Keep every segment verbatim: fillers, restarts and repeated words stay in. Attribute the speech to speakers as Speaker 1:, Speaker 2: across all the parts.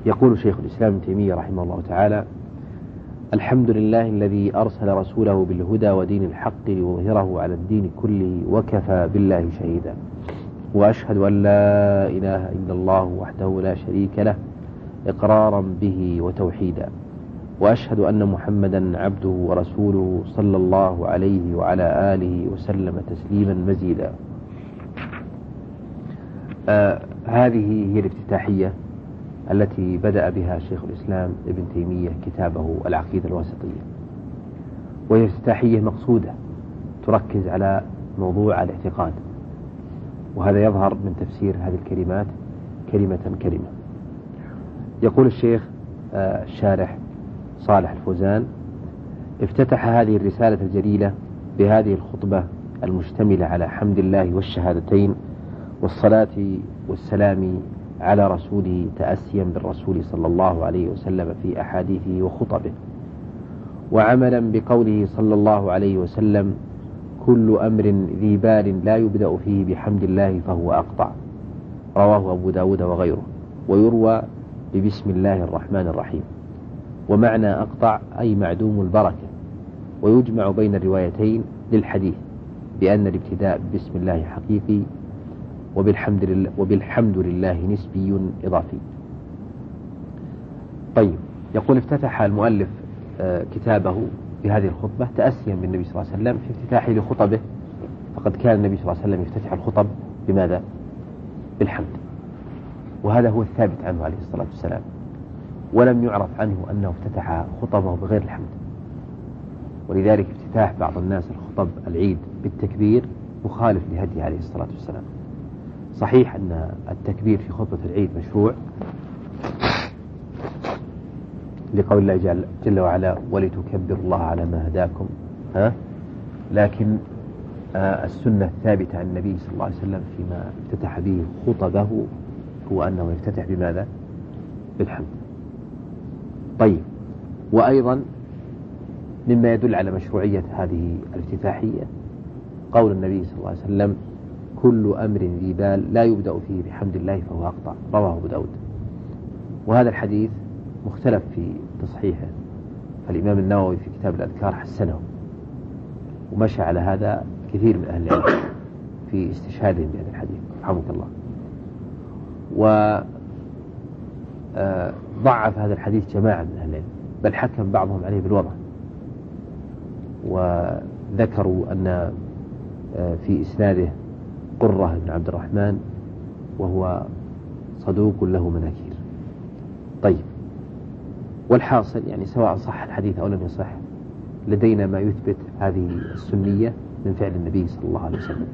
Speaker 1: يقول شيخ الإسلام ابن تيمية رحمه الله تعالى: الحمد لله الذي أرسل رسوله بالهدى ودين الحق ليظهره على الدين كله وكفى بالله شهيدا، وأشهد أن لا إله إلا الله وحده لا شريك له إقرارا به وتوحيدا، وأشهد أن محمدا عبده ورسوله صلى الله عليه وعلى آله وسلم تسليما مزيدا. آه هذه هي الافتتاحية التي بدأ بها شيخ الإسلام ابن تيمية كتابه العقيدة الواسطية، وهي افتتاحية مقصودة تركز على موضوع الاعتقاد، وهذا يظهر من تفسير هذه الكلمات كلمة كلمة. يقول الشيخ آه الشارح صالح الفوزان: افتتح هذه الرسالة الجليلة بهذه الخطبة المشتملة على حمد الله والشهادتين والصلاة والسلام على رسوله، تأسيا بالرسول صلى الله عليه وسلم في أحاديثه وخطبه، وعملا بقوله صلى الله عليه وسلم: كل أمر ذي بال لا يبدأ فيه بحمد الله فهو أقطع، رواه أبو داود وغيره، ويروى ببسم الله الرحمن الرحيم. ومعنى أقطع أي معدوم البركة، ويجمع بين الروايتين للحديث بأن الابتداء بسم الله حقيقي، وبالحمد لله, وبالحمد لله نسبي إضافي. طيب، يقول: افتتح المؤلف كتابه بهذه الخطبة تأسيا بالنبي صلى الله عليه وسلم في افتتاحه لخطبه، فقد كان النبي صلى الله عليه وسلم يفتتح الخطب بماذا؟ بالحمد، وهذا هو الثابت عنه عليه الصلاة والسلام، ولم يعرف عنه أنه افتتح خطبه بغير الحمد. ولذلك افتتاح بعض الناس الخطب العيد بالتكبير مخالف لهديه عليه الصلاة والسلام. صحيح أن التكبير في خطبة العيد مشروع لقول الله جل, جل وعلا: ولتكبروا الله على ما هداكم، ها؟ لكن آه السنة الثابتة عن النبي صلى الله عليه وسلم فيما افتتح به خطبه هو أنه يفتتح بماذا؟ بالحمد. طيب، وأيضا مما يدل على مشروعية هذه الافتتاحية قول النبي صلى الله عليه وسلم: كل أمر ذي بال لا يبدأ فيه بحمد الله فهو أقطع، رواه أبو داود. وهذا الحديث مختلف في تصحيحه، فالإمام النووي في كتاب الأذكار حسنه، ومشى على هذا كثير من أهل العلم في استشهادهم بهذا الحديث رحمه الله. وضعف هذا الحديث جماعة من أهل العلم، بل حكم بعضهم عليه بالوضع، وذكروا أن في إسناده قرة بن عبد الرحمن وهو صدوق له مناكير. طيب، والحاصل يعني سواء صح الحديث أو لم يصح، لدينا ما يثبت هذه السنية من فعل النبي صلى الله عليه وسلم.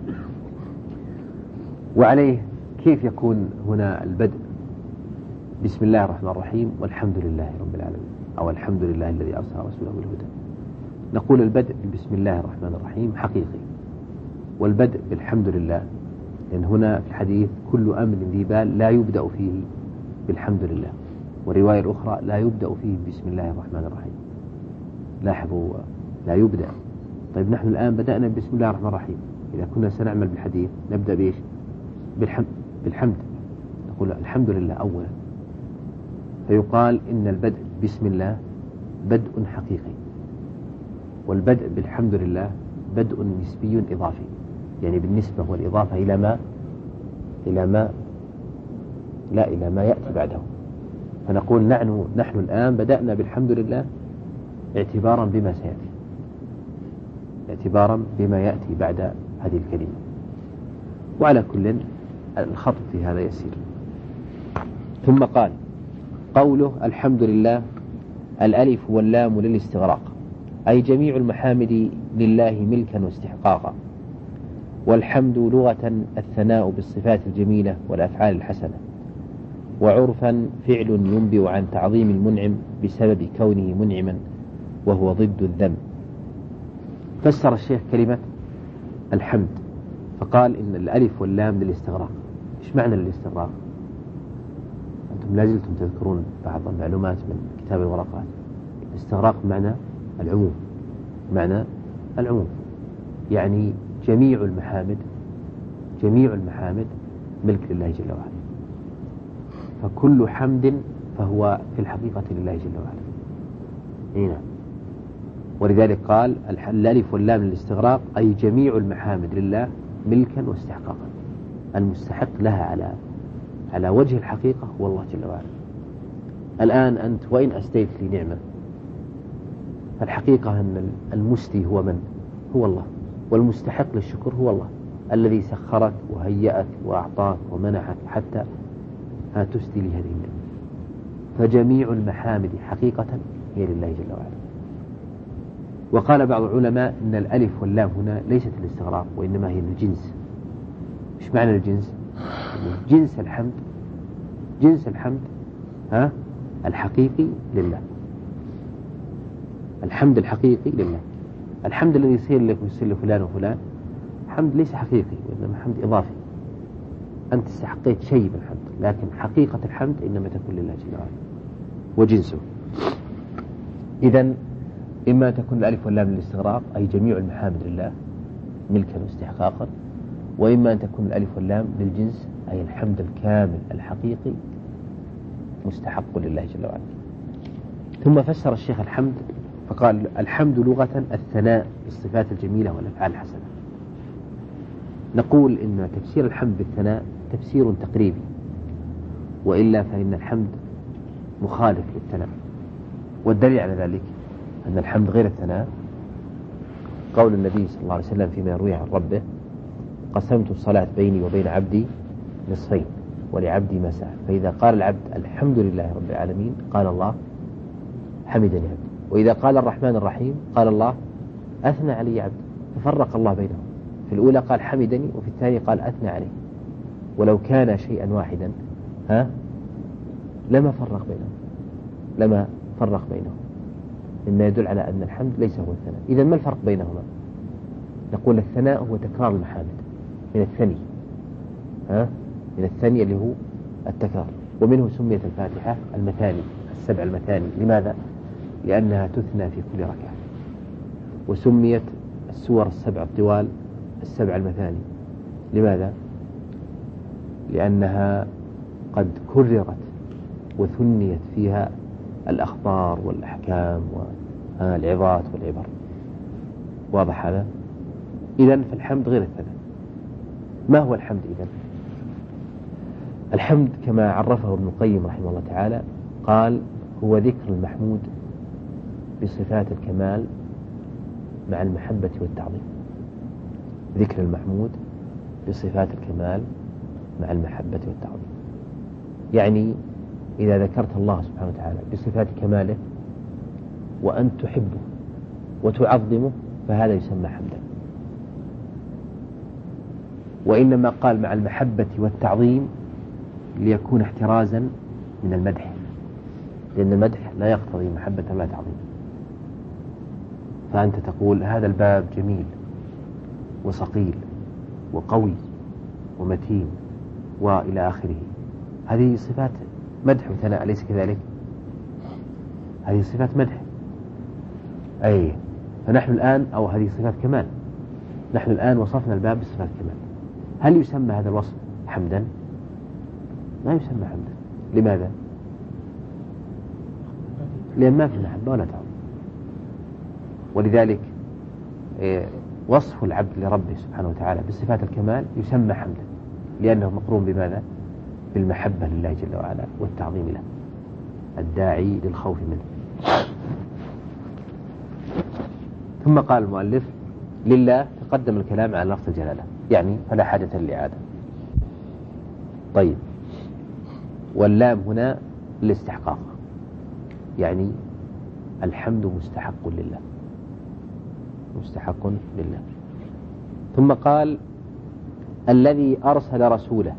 Speaker 1: وعليه كيف يكون هنا البدء بسم الله الرحمن الرحيم والحمد لله رب العالمين، أو الحمد لله الذي أرسل رسوله بالهدى؟ نقول البدء بسم الله الرحمن الرحيم حقيقي، والبدء بالحمد لله، لأن هنا في الحديث كل أمر ذي بال لا يبدأ فيه بالحمد لله، والرواية الأخرى لا يبدأ فيه بسم الله الرحمن الرحيم. لاحظوا، لا يبدأ. طيب، نحن الآن بدأنا بسم الله الرحمن الرحيم، إذا كنا سنعمل بالحديث نبدأ بإيش؟ بالحمد. بالحمد نقول الحمد لله أولا، فيقال إن البدء بسم الله بدء حقيقي، والبدء بالحمد لله بدء نسبي إضافي، يعني بالنسبة والإضافة إلى ما إلى ما لا إلى ما يأتي بعده. فنقول نحن نحن الآن بدأنا بالحمد لله اعتبارا بما سيأتي، اعتبارا بما يأتي بعد هذه الكلمة. وعلى كل الخط في هذا يسير. ثم قال: قوله الحمد لله، الألف واللام للاستغراق، أي جميع المحامد لله ملكا واستحقاقا. والحمد لغة الثناء بالصفات الجميلة والأفعال الحسنة، وعرفا فعل ينبئ عن تعظيم المنعم بسبب كونه منعما، وهو ضد الذم. فسر الشيخ كلمة الحمد فقال إن الألف واللام للاستغراق. إيش معنى الاستغراق؟ أنتم لازلتم تذكرون بعض المعلومات من كتاب الورقات. الاستغراق معنى العموم، معنى العموم، يعني جميع المحامد جميع المحامد ملك لله جل وعلا، فكل حمد فهو في الحقيقة لله جل وعلا. هنا ولذلك قال الألف واللام للاستغراق أي جميع المحامد لله ملكا واستحقاقا، المستحق لها على على وجه الحقيقة هو الله جل وعلا. الآن أنت وإن أسديت لي نعمة فالحقيقة أن المسدي هو من؟ هو الله، والمستحق للشكر هو الله الذي سخرك وهيأك وأعطاك ومنحك حتى تسدي لهذه النعمة. فجميع المحامد حقيقة هي لله جل وعلا. وقال بعض العلماء إن الألف واللام هنا ليست الاستغراق وإنما هي الجنس. إيش معنى الجنس؟ جنس الحمد، جنس الحمد ها الحقيقي لله، الحمد الحقيقي لله. الحمد الذي يصير لك ويصير لفلان وفلان حمد ليس حقيقي وإنما حمد إضافي، أنت استحقيت شيء من الحمد، لكن حقيقة الحمد إنما تكون لله جل وعلا وجنسه. إذن إما تكون الألف واللام للاستغراق أي جميع المحامد لله ملكا واستحقاقا، وإما أن تكون الألف واللام للجنس أي الحمد الكامل الحقيقي مستحق لله جل وعلا. ثم فسر الشيخ الحمد فقال الحمد لغة الثناء بالصفات الجميلة والأفعال الحسنة. نقول إن تفسير الحمد بالثناء تفسير تقريبي، وإلا فإن الحمد مخالف للثناء، والدليل على ذلك أن الحمد غير الثناء قول النبي صلى الله عليه وسلم فيما يرويه عن ربه قسمت الصلاة بيني وبين عبدي نصفين ولعبدي ما سأل، فإذا قال العبد الحمد لله رب العالمين قال الله حمدني عبدي، وإذا قال الرحمن الرحيم قال الله أثنى علي عبدي، ففرق الله بينهم. في الأولى قال حمدني وفي الثانية قال أثنى عليه، ولو كان شيئا واحدا ها لما فرق بينهم لما فرق بينهم مما يدل على أن الحمد ليس هو الثناء. إذا ما الفرق بينهما؟ نقول الثناء هو تكرار المحامد من الثني ها من الثني اللي هو التكرار، ومنه سميت الفاتحة المثاني السبع المثاني. لماذا؟ لأنها تثنى في كل ركعة. وسميت السور السبع الطوال السبع المثاني. لماذا؟ لأنها قد كررت وثنيت فيها الأخبار والأحكام والعظات والعبر. واضح هذا؟ إذن فالحمد غير الثناء. ما هو الحمد إذن؟ الحمد كما عرفه ابن القيم رحمه الله تعالى قال هو ذكر المحمود بصفات الكمال مع المحبة والتعظيم. ذكر المحمود بصفات الكمال مع المحبة والتعظيم، يعني إذا ذكرت الله سبحانه وتعالى بصفات كماله وأن تحبه وتعظمه فهذا يسمى حمدا. وإنما قال مع المحبة والتعظيم ليكون احترازا من المدح، لأن المدح لا يقتضي محبة ولا تعظيم. فأنت تقول هذا الباب جميل وصقيل وقوي ومتين وإلى آخره، هذه صفات مدح وثناء، أليس كذلك؟ هذه صفات مدح. أي فنحن الآن أو هذه صفات كمال، نحن الآن وصفنا الباب بصفات كمال. هل يسمى هذا الوصف حمدا؟ ما يسمى حمدا. لماذا؟ لأن ما في محبة ولا تعظيم. ولذلك وصف العبد لربه سبحانه وتعالى بصفات الكمال يسمى حمدا، لأنه مقرون بماذا؟ بالمحبة لله جل وعلا والتعظيم له الداعي للخوف منه. ثم قال المؤلف لله تقدم الكلام على لفظ الجلالة، يعني فلا حاجة للإعادة. طيب، واللام هنا للاستحقاق، يعني الحمد مستحق لله، مستحق لله. ثم قال الذي أرسل رسوله،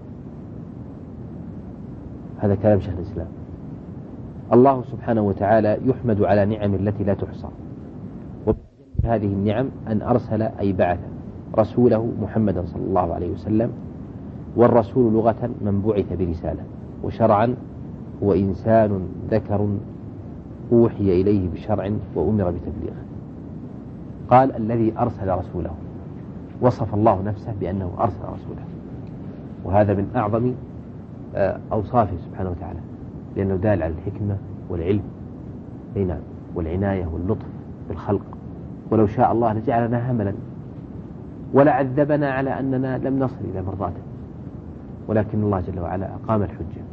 Speaker 1: هذا كلام شيخ الإسلام. الله سبحانه وتعالى يحمد على نعم التي لا تحصى، وهذه النعم أن أرسل أي بعث رسوله محمدا صلى الله عليه وسلم. والرسول لغة من بعث برسالة، وشرعا هو إنسان ذكر أوحي إليه بشرع وأمر بتبليغه. قال الذي أرسل رسوله، وصف الله نفسه بأنه أرسل رسوله، وهذا من أعظم أوصافه سبحانه وتعالى، لأنه دال على الحكمة والعلم، أي نعم، والعناية واللطف بالخلق. ولو شاء الله لجعلنا هملا ولا عذبنا على أننا لم نصل إلى مرضاته، ولكن الله جل وعلا أقام الحجة.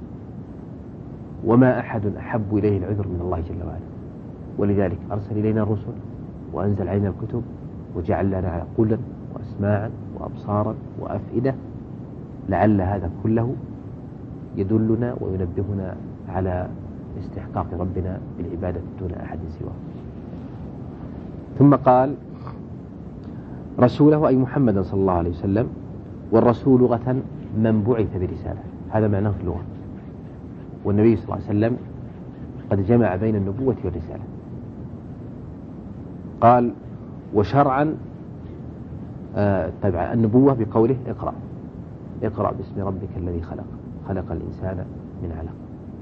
Speaker 1: وما أحد أحب إليه العذر من الله جل وعلا، ولذلك أرسل إلينا الرسل وأنزل علينا الكتب وجعل لنا عقولا وأسماعا وأبصارا وأفئدة، لعل هذا كله يدلنا وينبهنا على استحقاق ربنا بالعبادة دون أحد سواه. ثم قال رسوله أي محمد صلى الله عليه وسلم. والرسول لغة من بعث برسالة، هذا معناه في اللغة. والنبي صلى الله عليه وسلم قد جمع بين النبوة والرسالة. قال وشرعا آه طبعا النبوة بقوله اقرأ اقرأ باسم ربك الذي خلق خلق الإنسان من علق.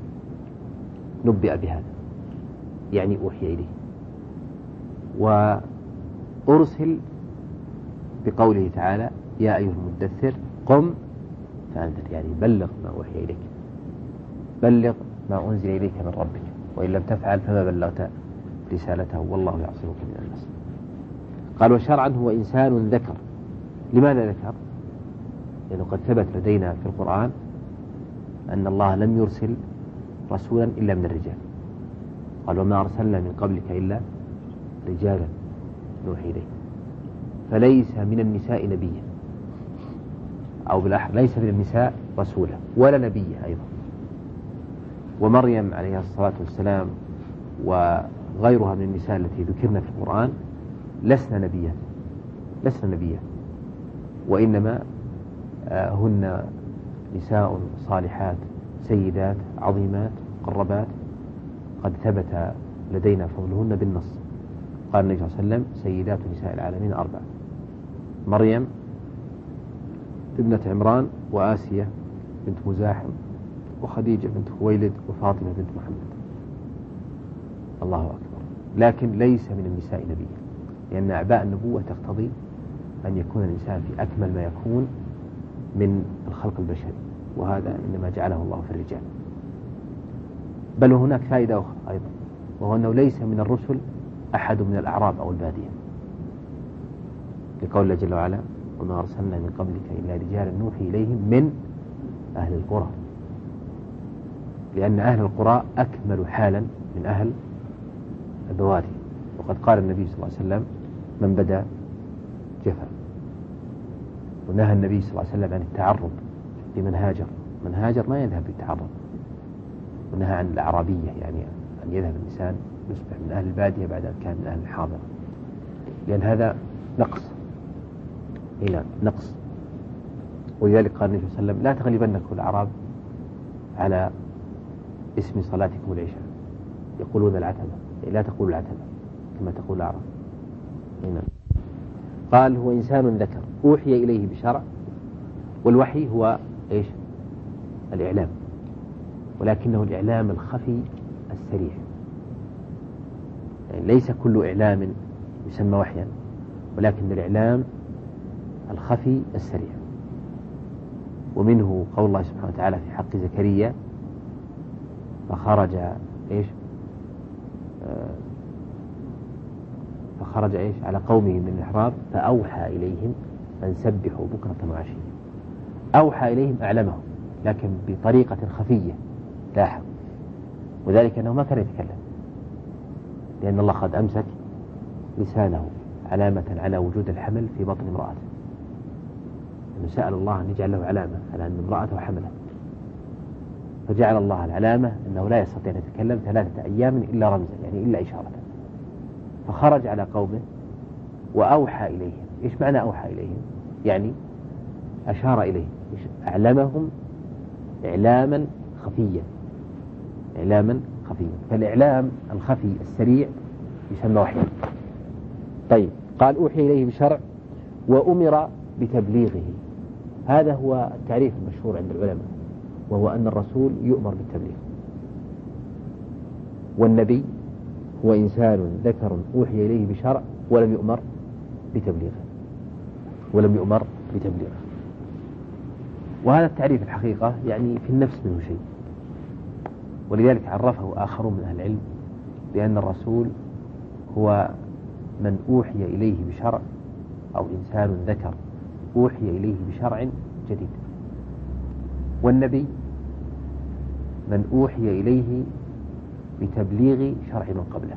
Speaker 1: نبئ بهذا يعني أوحي إليه. وأرسل بقوله تعالى يا أيها المدثر قم فأنذر، يعني بلغ ما أوحي إليك، بلغ ما أنزل إليك من ربك، وإن لم تفعل فما بلغت رسالته والله يعصمك من الناس. قال وشرعا هو إنسان ذكر. لماذا ذكر؟ لأنه قد ثبت لدينا في القرآن أن الله لم يرسل رسولا إلا من الرجال. قال وما أرسلنا من قبلك إلا رجالا نوحي إليه. فليس من النساء نبيا، أو بالأحرى ليس من النساء رسولا ولا نبيا أيضا. ومريم عليها الصلاة والسلام وغيرها من النساء التي ذكرنا في القرآن لسنا نبيا لسنا نبيا وإنما هن نساء صالحات سيدات عظيمات مقربات قد ثبت لدينا فضلهن بالنص. قال النبي صلى الله عليه وسلم سيدات نساء العالمين أربعة: مريم ابنة عمران، وآسية بنت مزاحم، وخديجة بنت خويلد، وفاطمة بنت محمد. الله أكبر. لكن ليس من النساء نبيا، لأن أعباء النبوة تقتضي أن يكون الإنسان في أكمل ما يكون من الخلق البشري، وهذا إنما جعله الله في الرجال. بل هناك فائدة أخرى أيضا، وهو أنه ليس من الرسل أحد من الأعراب أو البادية، لقول الله جل وعلا وما أرسلنا من قبلك إلا رجالا نوحي إليهم من أهل القرى، لأن أهل القرى أكمل حالا من أهل البوادي. وقد قال النبي صلى الله عليه وسلم من بدا جفا. ونهى النبي صلى الله عليه وسلم عن التعرض لمن هاجر، من هاجر ما يذهب بالتعرض. ونهى عن الأعرابية، يعني أن يذهب الإنسان يصبح من أهل البادية بعد أن كان من أهل الحاضرة، لأن هذا نقص إلى نقص. ولذلك قال النبي صلى الله عليه وسلم لا تغلبنكم الأعراب على اسم صلاتكم العشاء، يقولون العتبة، لا تقول العتبة كما تقول الأعراب. هنا قال هو إنسان ذكر أوحي إليه بشرع، والوحي هو إيش؟ الإعلام، ولكنه الإعلام الخفي السريع، يعني ليس كل إعلام يسمى وحيا، ولكن الإعلام الخفي السريع. ومنه قول الله سبحانه وتعالى في حق زكريا فخرج إيش آه فخرج إيش على قومه من المحراب فأوحى إليهم أن سبحوا بكرة وعشيا. أوحى إليهم أعلمهم، لكن بطريقة خفية لاحظ، وذلك أنه ما كان يتكلم، لأن الله قد أمسك لسانه علامة على وجود الحمل في بطن امرأته، أنه سأل الله أن يجعل له علامة على أن امرأته حملت، فجعل الله العلامة أنه لا يستطيع أن يتكلم ثلاثة أيام إلا رمزا، يعني إلا إشارة. فخرج على قومه وأوحى إليهم. إيش معنى أوحى إليهم؟ يعني أشار إليهم، أعلمهم إعلاما خفيا، إعلاما خفيا. فالإعلام الخفي السريع يسمى وحيا. طيب، قال أوحي إليه بشرع وأمر بتبليغه. هذا هو التعريف المشهور عند العلماء، وهو أن الرسول يؤمر بالتبليغ. والنبي هو إنسان ذكر أوحي إليه بشرع ولم يؤمر بتبليغه ولم يؤمر بتبليغه وهذا التعريف الحقيقة يعني في النفس منه شيء، ولذلك عرفه آخرون من أهل العلم بأن الرسول هو من أوحي إليه بشرع، أو إنسان ذكر أوحي إليه بشرع جديد، والنبي من أوحي إليه بتبليغ شرع من قبله،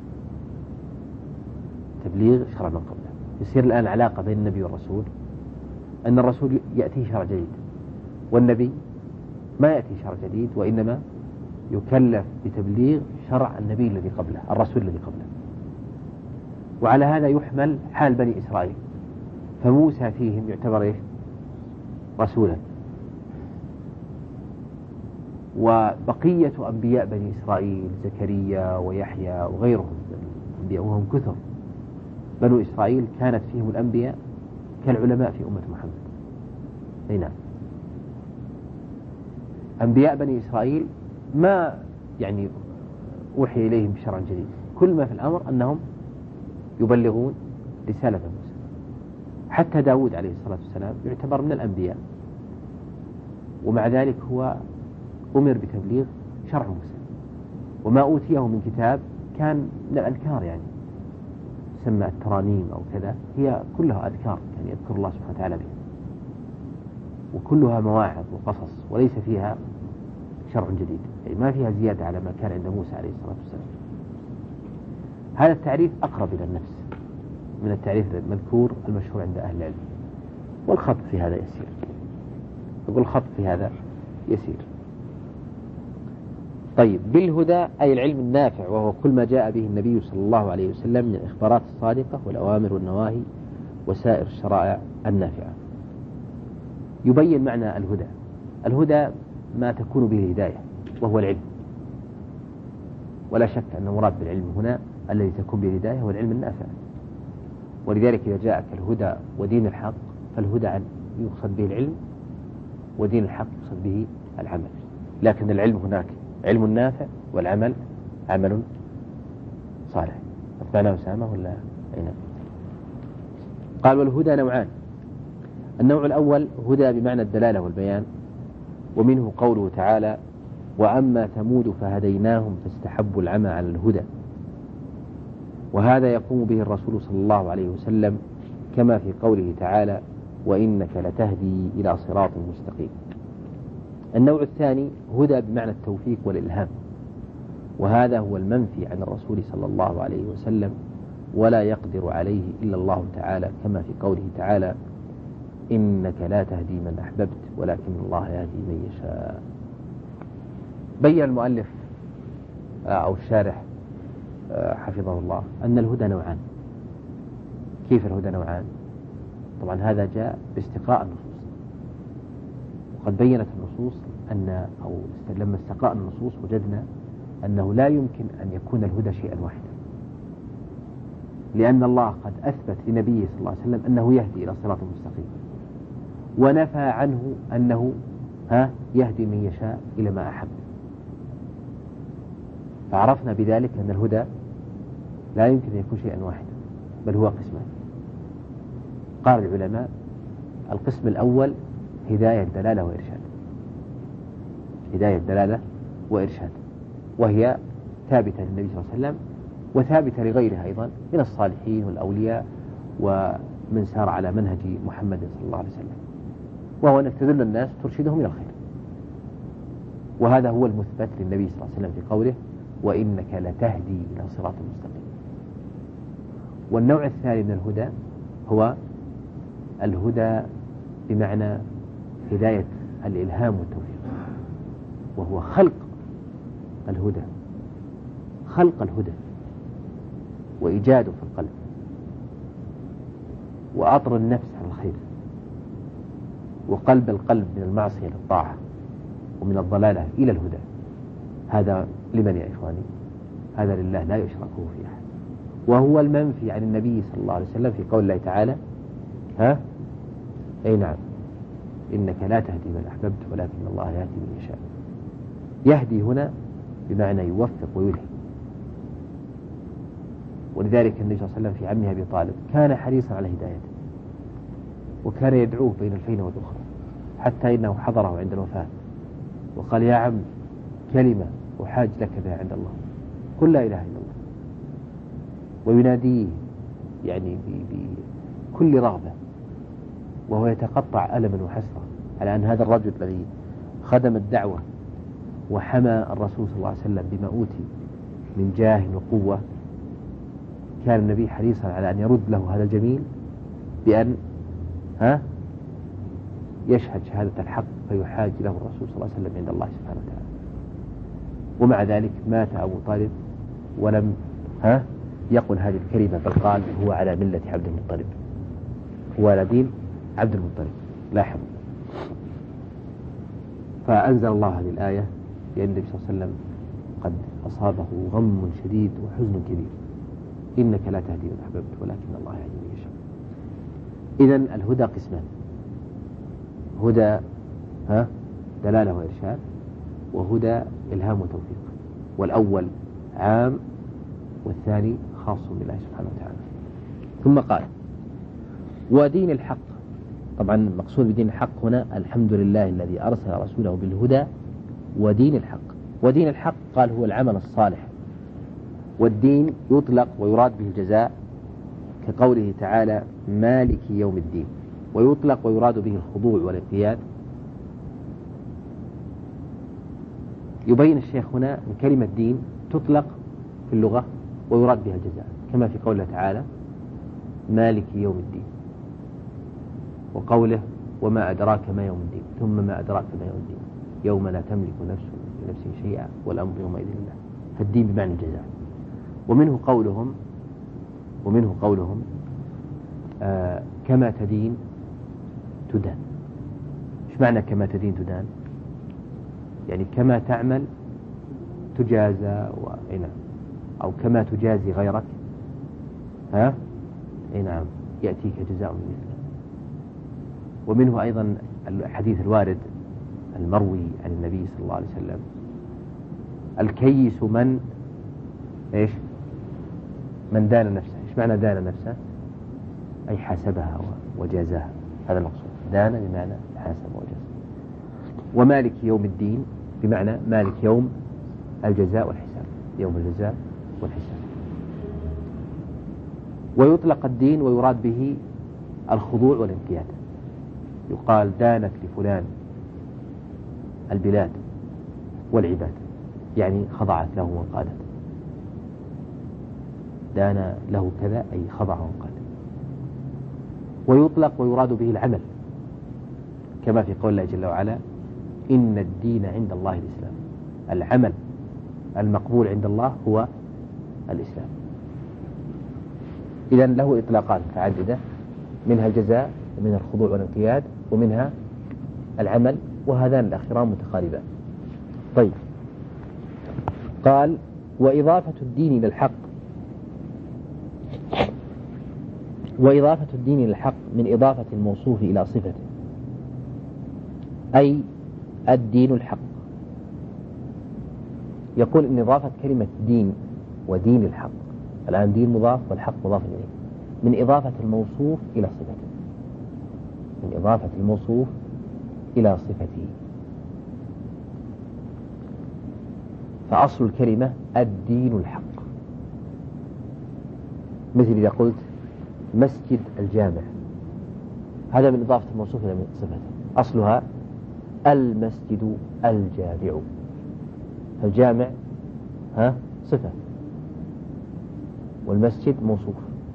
Speaker 1: تبليغ شرع من قبله. يصير الآن علاقة بين النبي والرسول أن الرسول يأتيه شرع جديد، والنبي ما يأتي شرع جديد، وإنما يكلف بتبليغ شرع النبي الذي قبله، الرسول الذي قبله. وعلى هذا يحمل حال بني إسرائيل، فموسى فيهم يعتبر إيه؟ رسولا، وبقية أنبياء بني إسرائيل زكريا ويحيى وغيرهم الأنبياء وهم كثر، بنو إسرائيل كانت فيهم الأنبياء كالعلماء في أمة محمد. أي نعم، أنبياء بني إسرائيل ما يعني أوحي إليهم بشرع جديد، كل ما في الأمر أنهم يبلغون رسالة موسى. حتى داود عليه الصلاة والسلام يعتبر من الأنبياء، ومع ذلك هو أمر بتبليغ شرع موسى، وما أوتيه من كتاب كان من الأذكار، يعني تسمى الترانيم أو كذا، هي كلها أذكار يعني يذكر الله سبحانه وتعالى بها، وكلها مواعظ وقصص، وليس فيها شرع جديد، يعني ما فيها زيادة على ما كان عند موسى عليه الصلاة والسلام. هذا التعريف أقرب إلى النفس من التعريف المذكور المشهور عند أهل العلم، والخط في هذا يسير، يقول الخط في هذا يسير. طيب، بالهدى أي العلم النافع، وهو كل ما جاء به النبي صلى الله عليه وسلم من الإخبارات الصادقة والأوامر والنواهي وسائر الشرائع النافعة. يبين معنى الهدى. الهدى ما تكون به الهداية، وهو العلم، ولا شك أن المراد بالعلم هنا الذي تكون به الهداية هو العلم النافع. ولذلك إذا جاءك الهدى ودين الحق، فالهدى يقصد به العلم، ودين الحق يقصد به العمل. لكن العلم هناك علم نافع، والعمل عمل صالح. أتبعنا أسامة ولا أين؟ قال: والهدى نوعان. النوع الأول هدى بمعنى الدلالة والبيان، ومنه قوله تعالى: وأما ثمود فهديناهم فاستحبوا العمى على الهدى. وهذا يقوم به الرسول صلى الله عليه وسلم، كما في قوله تعالى: وإنك لتهدي إلى صراط مستقيم. النوع الثاني هدى بمعنى التوفيق والإلهام، وهذا هو المنفي عن الرسول صلى الله عليه وسلم، ولا يقدر عليه إلا الله تعالى، كما في قوله تعالى: إنك لا تهدي من أحببت ولكن الله يهدي من يشاء. بين المؤلف أو الشارح حفظه الله أن الهدى نوعان. كيف الهدى نوعان؟ طبعا هذا جاء باستقراء النصوص، وقد بينت النصوص أن أو لما استقراء النصوص وجدنا أنه لا يمكن أن يكون الهدى شيئا واحدا، لأن الله قد أثبت لنبيه صلى الله عليه وسلم أنه يهدي إلى صراط مستقيم، ونفى عنه أنه ها يهدي من يشاء إلى ما أحب. فعرفنا بذلك أن الهدى لا يمكن أن يكون شيئا واحدا، بل هو قسمان. قال العلماء: القسم الأول هداية دلالة وإرشاد، هداية دلالة وإرشاد، وهي ثابتة للنبي صلى الله عليه وسلم، وثابتة لغيره أيضا من الصالحين والأولياء ومن سار على منهج محمد صلى الله عليه وسلم، وهو أنك تدل الناس ترشدهم إلى الخير. وهذا هو المثبت للنبي صلى الله عليه وسلم في قوله: وإنك لتهدي إلى صراط مستقيم. والنوع الثاني من الهدى هو الهدى بمعنى هداية الإلهام والتوفيق، وهو خلق الهدى، خلق الهدى وإيجاده في القلب، وأطر النفس عن الخير، وقلب القلب من المعصية للطاعة، ومن الضلالة إلى الهدى. هذا لمن يا إخواني؟ هذا لله لا يشركه في أحد، وهو المنفي عن النبي صلى الله عليه وسلم في قول الله تعالى: ها أي نعم، إنك لا تهدي من أحببت ولكن الله يهدي من يشاء. يهدي هنا بمعنى يوفق ويلهم. ولذلك النبي صلى الله عليه وسلم في عمه أبي طالب كان حريصا على هدايته، وكان يدعوه بين الفين والأخرى، حتى إنه حضره عند الوفاة وقال: يا عم، كلمة أحاج لك بها عند الله، قل لا إله إلا الله. ويناديه يعني بكل رغبة، وهو يتقطع ألما وحسرة على أن هذا الرجل الذي خدم الدعوة وحمى الرسول صلى الله عليه وسلم بما أوتي من جاه وقوة، كان النبي حريصا على أن يرد له هذا الجميل بأن ها يشهد شهادة الحق فيحاج له الرسول صلى الله عليه وسلم عند الله سبحانه وتعالى. ومع ذلك مات أبو طالب ولم ها يقل هذه الكلمة، بل قال هو على ملة عبد المطلب، هو على دين عبد المطلب. لاحظوا، فأنزل الله هذه الآية لأن النبي صلى الله عليه وسلم قد أصابه غم شديد وحزن كبير. إنك لا تهدي من أحببت ولكن الله يهدي من يشاء. إذن الهدى قسمان: هدى ها دلالة وإرشاد، وهدى إلهام وتوفيق. والأول عام والثاني خاص بالله سبحانه وتعالى. ثم قال: ودين الحق. طبعا مقصود بدين الحق هنا الحمد لله الذي أرسل رسوله بالهدى ودين الحق. ودين الحق قال هو العمل الصالح، والدين يطلق ويراد به الجزاء كقوله تعالى مالك يوم الدين، ويطلق ويراد به الخضوع والانقياد. يبين الشيخ هنا أن كلمة دين تطلق في اللغة ويراد بها الجزاء، كما في قوله تعالى مالك يوم الدين، وقوله وما أدراك ما يوم الدين، ثم ما أدراك ما يوم الدين، يوم لا تملك نفس لنفس شيئا والأمر يومئذ لله. فالدين بمعنى الجزاء. ومنه قولهم ومنه قولهم آه كما تدين تدان. ايش معنى كما تدين تدان؟ يعني كما تعمل تجازى وإنعم، أو كما تجازي غيرك ها إنعم يأتيك جزاء من مثله. ومنه أيضا الحديث الوارد المروي عن النبي صلى الله عليه وسلم: الكيس من إيش من دان نفسه. إيش معنى دان نفسه؟ أي حاسبها وجازاها، هذا المقصود. دان بمعنى حاسب وجاز. ومالك يوم الدين بمعنى مالك يوم الجزاء والحساب، يوم الجزاء والحساب. ويطلق الدين ويراد به الخضوع والانقياد. يقال دانت لفلان البلاد والعباد، يعني خضعت له وانقادت. دان له كذا أي خضع وانقاد. ويطلق ويراد به العمل، كما في قول الله جل وعلا إن الدين عند الله الإسلام. العمل المقبول عند الله هو الإسلام. إذن له إطلاقات متعددة، منها الجزاء ومنها الخضوع والانقياد ومنها العمل، وهذان الأخيران متقاربان. طيب، قال وإضافة الدين إلى الحق. وإضافة الدين إلى الحق من إضافة الموصوف إلى صفته، أي الدين الحق. يقول إن إضافة كلمة دين ودين الحق، الآن دين مضاف والحق مضاف إليه، من إضافة الموصوف إلى صفته، من إضافة الموصوف إلى صفته. فأصل الكلمة الدين الحق. مثل إذا قلت مسجد الجامع، هذا من إضافة الموصوف إلى صفته. أصلها المسجد الجامع، الجامع ها صفة والمسجد موصوف،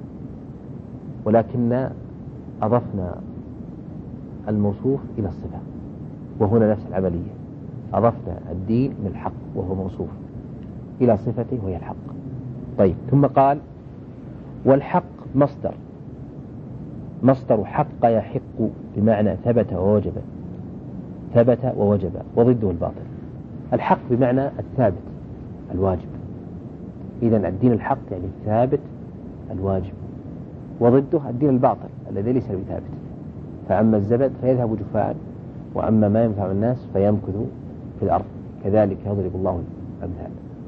Speaker 1: ولكن أضفنا الموصوف إلى الصفة، وهنا نفس العملية. أضفنا الدين من الحق وهو موصوف إلى صفته وهي الحق. طيب، ثم قال والحق مصدر. مصدر حق يحق بمعنى ثبت ووجب، ثبت ووجب، وضده الباطل. الحق بمعنى الثابت الواجب. إذن الدين الحق يعني الثابت الواجب، وضده الدين الباطل الذي ليس بثابت. فأما الزبد فيذهب جفاء، وأما ما ينفع الناس فيمكث في الأرض، كذلك يضرب الله الأمثال.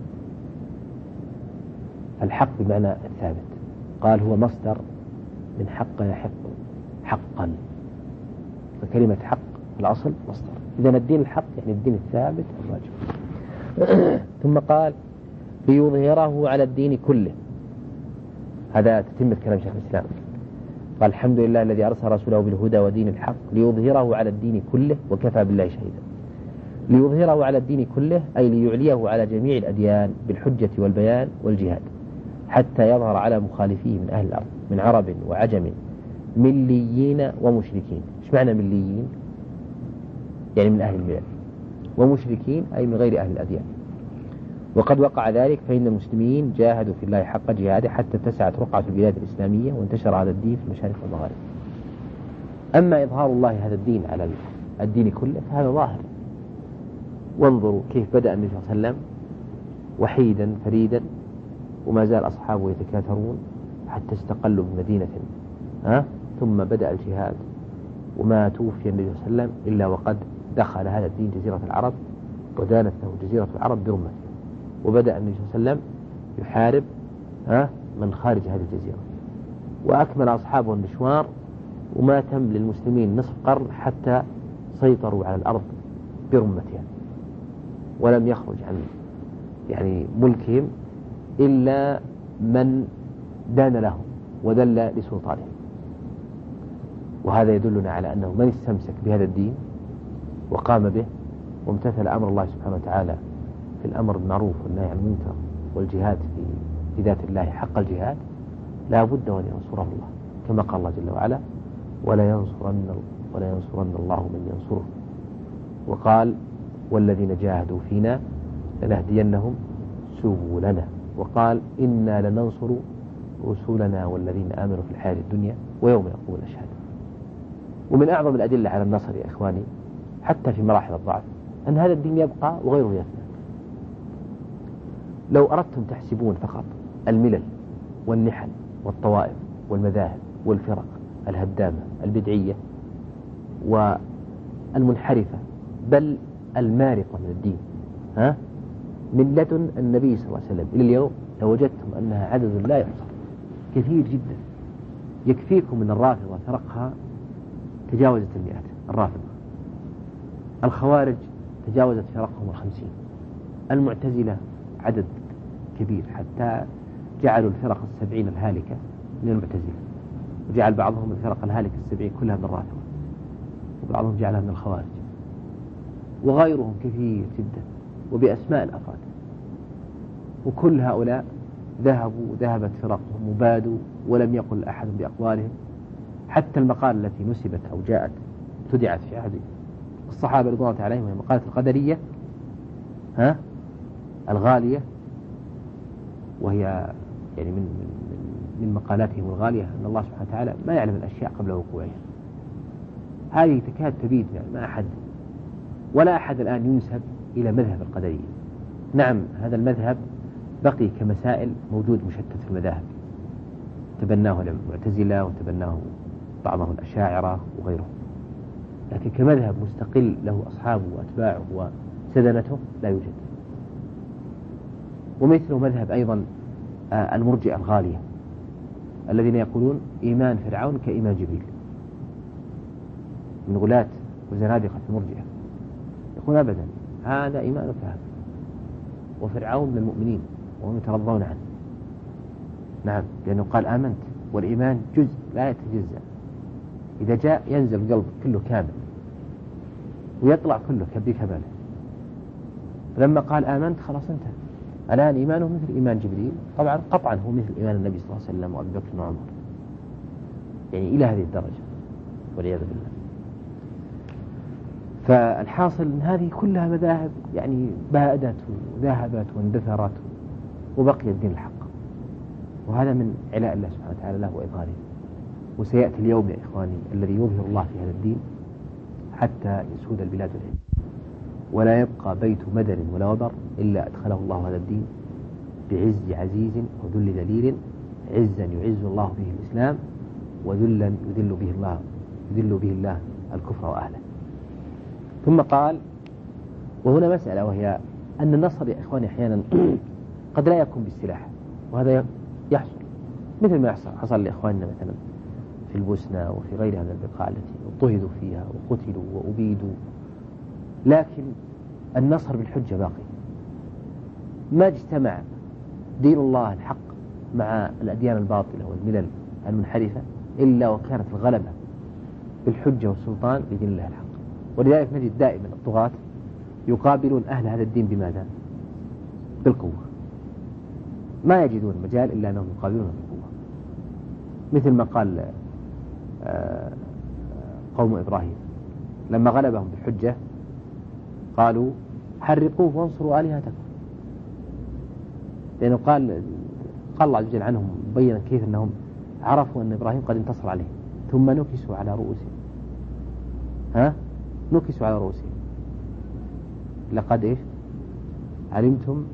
Speaker 1: الحق بمعنى الثابت. قال هو مصدر من حق يحق حقا، فكلمة حق الأصل مصدر. إذن الدين الحق يعني الدين الثابت الواجب. ثم قال ليظهره على الدين كله. هذا تتمة كلام شيخ الإسلام. قال الحمد لله الذي أرسل رسوله بالهدى ودين الحق ليظهره على الدين كله وكفى بالله شهيدا. ليظهره على الدين كله أي ليعليه على جميع الأديان بالحجة والبيان والجهاد حتى يظهر على مخالفيه من أهل الأرض من عرب وعجم مليين ومشركين. إيش معنى مليين؟ يعني من أهل الملل، ومشركين أي من غير أهل الأديان. وقد وقع ذلك فإن المسلمين جاهدوا في الله حق جهاده حتى اتسعت رقعة البلاد الإسلامية وانتشر هذا الدين في المشارق والمغارب. أما إظهار الله هذا الدين على الدين كله فهذا ظاهر. وانظروا كيف بدأ النبي صلى الله عليه وسلم وحيدا فريدا وما زال أصحابه يتكاثرون حتى استقلوا بمدينة، ها؟ ثم بدأ الجهاد وما توفي النبي صلى الله عليه وسلم إلا وقد دخل هذا الدين جزيرة العرب ودانت له جزيرة العرب برمته. وبدأ النبي صلى الله عليه وسلم يحارب ها من خارج هذه الجزيرة، وأكمل أصحابه المشوار وما تم للمسلمين نصف قرن حتى سيطروا على الأرض برمتها، ولم يخرج عن يعني ملكهم إلا من دان لهم وذل لسلطانهم. وهذا يدلنا على أنه من استمسك بهذا الدين وقام به وامتثل أمر الله سبحانه وتعالى في الأمر بالمعروف والنهي عن المنكر والجهاد في في ذات الله حق الجهاد لا بد وأن ينصره الله، كما قال الله جل وعلا ولا ينصرن ولا ينصرن الله من ينصره. وقال والذين جاهدوا فينا لنهدينهم سبلنا. وقال إنا لننصر رسلنا والذين آمنوا في الحياة الدنيا ويوم يقوم الأشهاد. ومن أعظم الأدلة على النصر يا إخواني حتى في مراحل الضعف أن هذا الدين يبقى وغيره يفنى. لو أردتم تحسبون فقط الملل والنحل والطوائف والمذاهب والفرق الهدامة البدعية والمنحرفة بل المارقة من الدين، ها؟ من لدن النبي صلى الله عليه وسلم إلى اليوم لوجدتم أنها عدد لا يحصى كثير جدا. يكفيكم من الرافضة فرقها تجاوزت المئات الرافضة، الخوارج تجاوزت فرقهم الخمسين، المعتزلة عدد كبير حتى جعلوا الفرق السبعين الهالكة من المعتزلة، وجعل بعضهم الفرق الهالكة السبعين كلها من الرافضة، وبعضهم جعلها من الخوارج، وغيرهم كثير جدا وبأسماء الأفراد. وكل هؤلاء ذهبوا ذهبت فرقهم وبادوا ولم يقل أحد بأقوالهم. حتى المقالة التي نسبت أو جاءت ابتدعت في عهد الصحابة رضوان الله عليهم وهي مقالة القدرية ها الغالية، وهي يعني من من من مقالاتهم الغالية أن الله سبحانه وتعالى ما يعلم الأشياء قبل وقوعها. هذه تكاد تبيد يعني ما أحد ولا أحد الآن ينسب إلى مذهب القدرية. نعم هذا المذهب بقي كمسائل موجود مشتت في المذاهب، تبناه المعتزلة وتبناه بعضهم الأشاعرة وغيرهم، لكن كمذهب مستقل له أصحابه وأتباعه وسدنته لا يوجد. ومثله مذهب أيضا المرجئة الغالية الذين يقولون إيمان فرعون كإيمان جبريل، من غلاة وزنادقة المرجئة يقول أبدا هذا إيمانك هذا، وفرعون من المؤمنين وهم يترضون عنه. نعم لأنه قال آمنت، والإيمان جزء لا يتجزأ، إذا جاء ينزل القلب كله كامل ويطلع كله بكماله. فلما قال آمنت خلاص انتهى. الآن إيمانه مثل إيمان جبريل، طبعا قطعا هو مثل إيمان النبي صلى الله عليه وسلم وأبي بكر وعمر، يعني إلى هذه الدرجة والعياذ بالله. فالحاصل أن هذه كلها مذاهب يعني بادت وذهبت واندثرت وبقي الدين الحق، وهذا من علاء الله سبحانه وتعالى له وإظهاره. وسيأتي اليوم يا إخواني الذي يظهر الله في هذا الدين حتى يسود البلاد والعلم، ولا يبقى بيت مدر ولا وبر إلا أدخله الله هذا الدين بعز عزيز وذل ذليل، عزا يعز الله به الإسلام، وذلا يذل به الله يذل به الله الكفر وأهله. ثم قال وهنا مسألة وهي أن النصر يا إخواني أحيانا قد لا يكون بالسلاح، وهذا يحصل مثل ما يحصل حصل لإخواننا مثلا في البوسنة وفي غيرها من البقاع التي اضطهدوا فيها وقتلوا وأبيدوا، لكن النصر بالحجة باقي. ما اجتمع دين الله الحق مع الأديان الباطلة والملل المنحرفة إلا وكانت الغلبة بالحجة والسلطان لدين الله الحق. ولذلك نجد دائما الطغاة يقابلون أهل هذا الدين بماذا؟ بالقوة، ما يجدون مجال إلا أنهم يقابلون بالقوة، مثل ما قال قوم إبراهيم لما غلبهم بالحجة قالوا حرقوه وانصروا آلهتكم، لأنه قال قال الله عز وجل عنهم بيّن كيف أنهم عرفوا أن إبراهيم قد انتصر عليه ثم نكسوا على رؤوسهم، ها نكسوا على رؤوسهم لقد إيش علمتم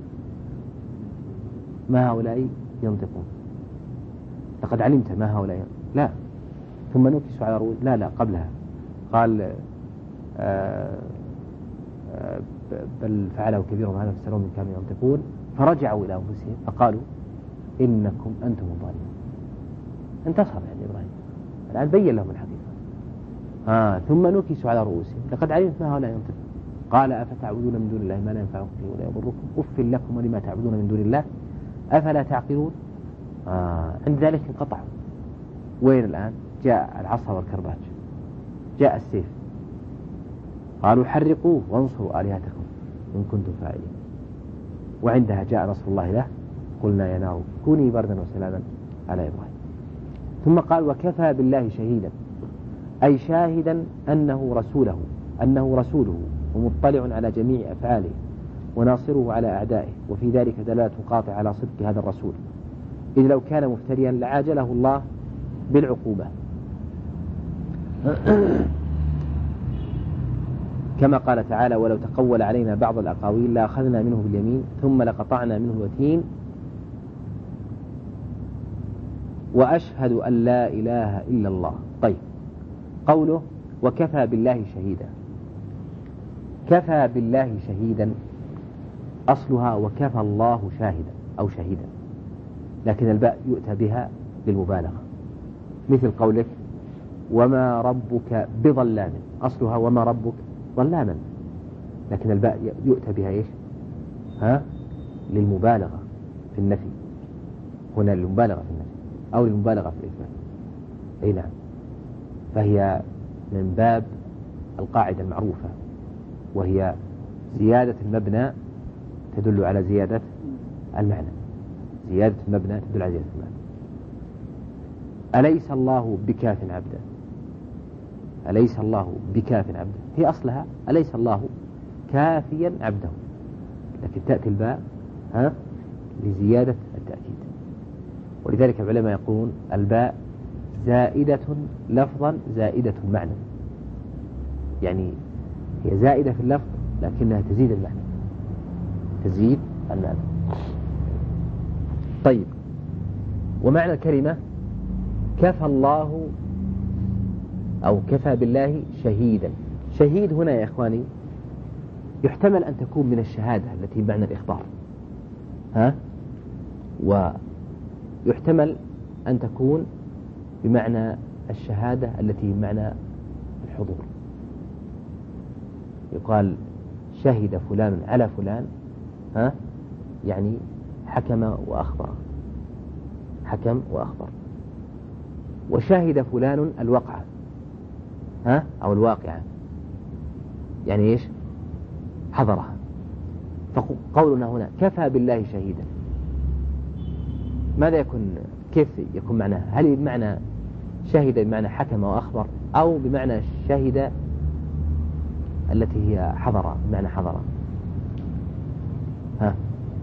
Speaker 1: ما هؤلاء ينطقون، لقد علمت ما هؤلاء ينطقون. لا، ثم نكسوا على رؤوسهم، لا لا قبلها قال آآ آآ بل فعله كبيرهم هذا فسألهم من كانوا ينطقون فرجعوا إلى أنفسهم فقالوا إنكم أنتم الظالمون. انتصر يعني إبراهيم، الآن بين لهم الحقيقة. آه ثم نكسوا على رؤوسهم لقد علمت ما هؤلاء ينطقون قال أفتعبدون من دون الله ما لا ينفعكم ولا يضركم أف لكم ولما تعبدون من دون الله أفلا تعقلون. آه عند ذلك انقطعوا. وين الآن؟ جاء العصا والكرباج، جاء السيف، قالوا حرقوه وانصروا آلهتكم إن كنتم فاعلين. وعندها جاء نصر الله له قلنا يا نار كوني بردا وسلاما على إبراهيم. ثم قال وكفى بالله شهيدا، أي شاهدا أنه رسوله أنه رسوله ومطلع على جميع أفعاله وناصره على أعدائه، وفي ذلك دلالة قاطعة على صدق هذا الرسول، إذ لو كان مفتريا لعاجله الله بالعقوبة كما قال تعالى ولو تقول علينا بعض الأقاويل لأخذنا منه باليمين ثم لقطعنا منه الوتين وأشهد أن لا إله إلا الله. طيب، قوله وكفى بالله شهيدا، كفى بالله شهيدا أصلها وكفى الله شاهدا أو شهيدا، لكن الباء يؤتى بها للمبالغة، مثل قولك وما ربك بظلام، أصلها وما ربك ظلاما، لكن الباء يؤتى بها إيش؟ ها؟ للمبالغة في النفي، هنا للمبالغة في النفي أو للمبالغة في الإثبات. أي نعم، فهي من باب القاعدة المعروفة وهي زيادة المبنى تدل على زيادة المعنى، زيادة المبنى تدل على زيادة المعنى. أليس الله بكاف عبدا، أليس الله بكاف عبدا، هي أصلها أليس الله كافيا عبده، لكن تأتي الباء ها لزيادة التأكيد. ولذلك العلماء يقولون الباء زائدة لفظا زائدة معنى، يعني هي زائدة في اللفظ لكنها تزيد المعنى، تزيد المعنى. طيب، ومعنى الكلمة كفى الله أو كفى بالله شهيدا. شهيد هنا يا إخواني يحتمل أن تكون من الشهادة التي بمعنى الإخبار، ها، ويحتمل أن تكون بمعنى الشهادة التي بمعنى الحضور. يقال شهد فلان على فلان، ها، يعني حكم وأخبر، حكم وأخبر. وشهد فلان الوقعة، ها، أو الواقعة، يعني إيش؟ حضرها. فقولنا هنا كفى بالله شهيدا، ماذا يكون؟ كيف يكون معناها؟ هل بمعنى شهد بمعنى حكم وأخبر، أو بمعنى شهد التي هي حضر بمعنى حضر؟ ها،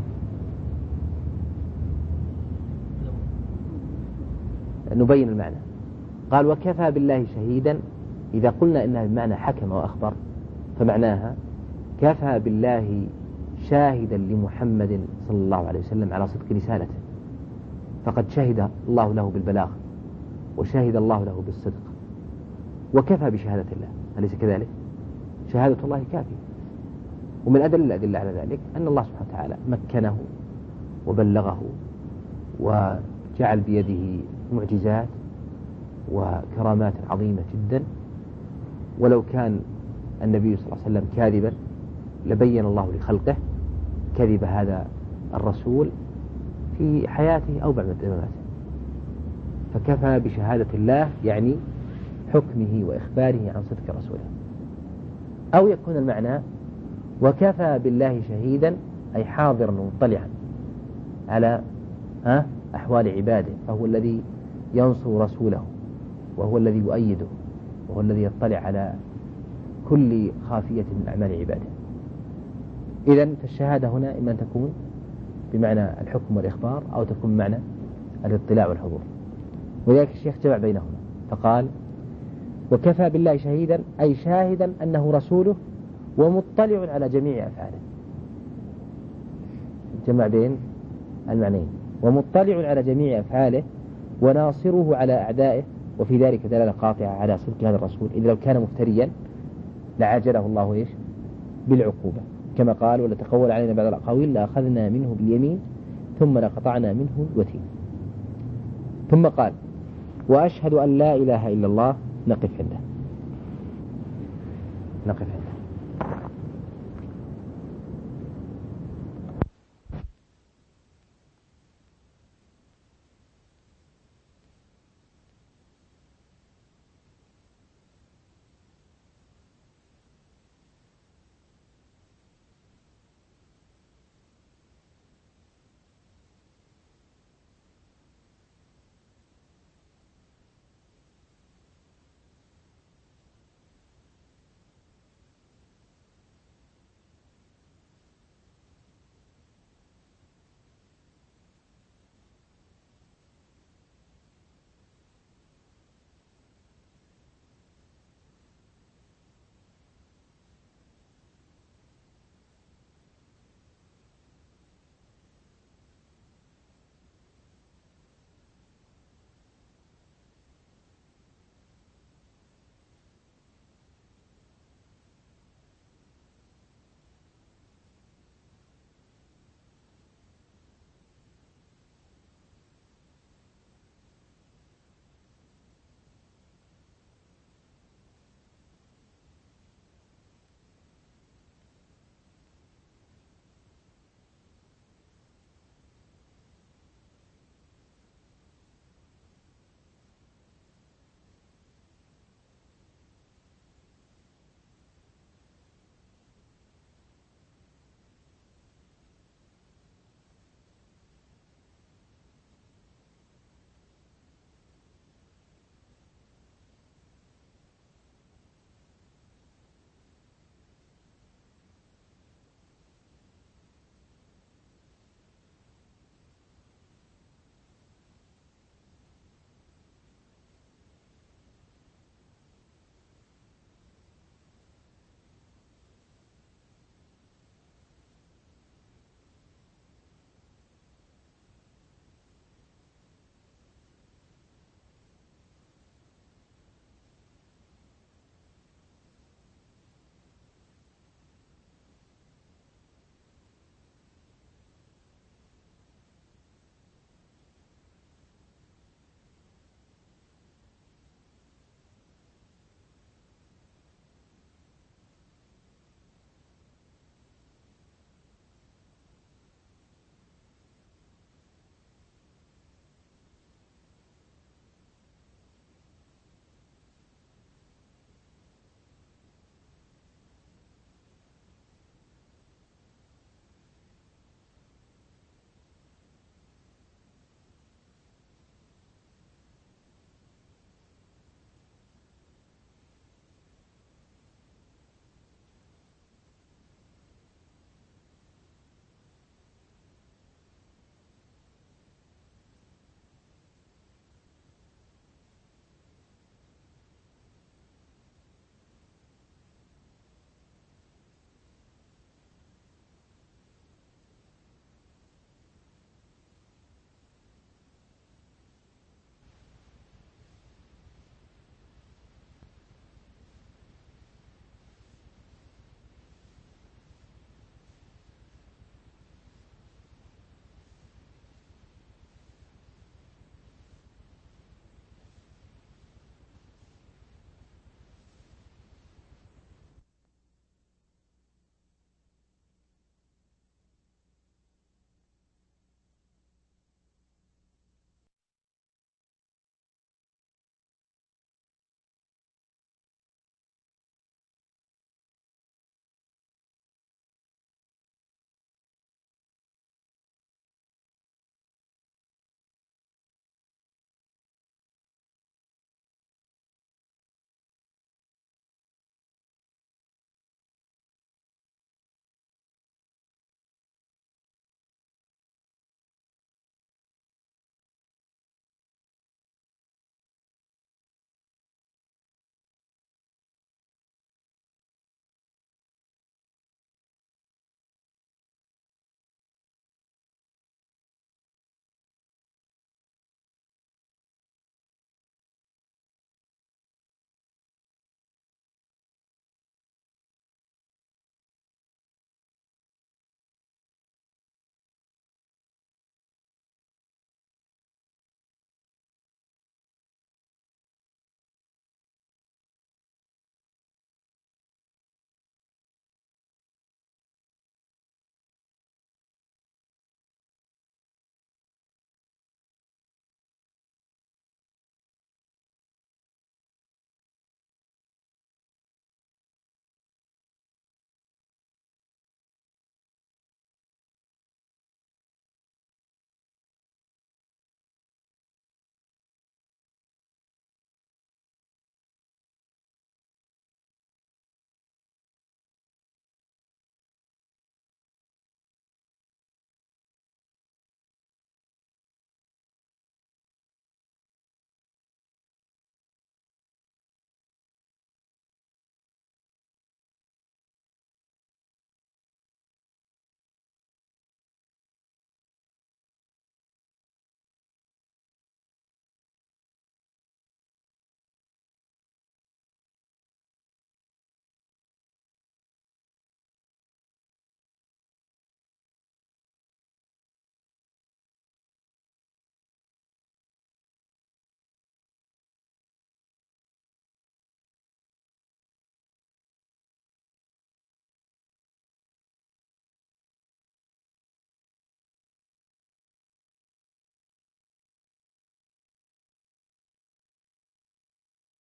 Speaker 1: نبين المعنى. قال وكفى بالله شهيدا، إذا قلنا إنها بمعنى حكم وأخبر فمعناها كفى بالله شاهدا لمحمد صلى الله عليه وسلم على صدق رسالته، فقد شهد الله له بالبلاغ وشهد الله له بالصدق، وكفى بشهادة الله، أليس كذلك؟ شهادة الله كافية. ومن أدل الأدلة على ذلك أن الله سبحانه وتعالى مكنه وبلغه وجعل بيده معجزات وكرامات عظيمة جدا، ولو كان النبي صلى الله عليه وسلم كاذبا لبين الله لخلقه كذب هذا الرسول في حياته أو بعد مماته، فكفى بشهادة الله يعني حكمه وإخباره عن صدق رسوله. أو يكون المعنى وكفى بالله شهيدا أي حاضرا مطلعا على أحوال عباده، فهو الذي ينصر رسوله وهو الذي يؤيده وهو الذي يطلع على كل خافية من أعمال عباده. إذن فالشهادة هنا إما أن تكون بمعنى الحكم والإخبار أو تكون بمعنى الاطلاع والحضور، ولذلك الشيخ جمع بينهما فقال وكفى بالله شهيدا أي شاهدا أنه رسوله ومطلع على جميع أفعاله، جمع بين المعنيين، ومطلع على جميع أفعاله وناصره على أعدائه، وفي ذلك دلالة قاطعة على صدق هذا الرسول، إذ لو كان مفتريا لعجله الله إيش بالعقوبة، كما قال ولا تقول علينا بعض الأقاويل لأخذنا منه باليمين ثم لقطعنا منه الوتين. ثم قال وأشهد أن لا إله إلا الله، نقف عنده نقف عنده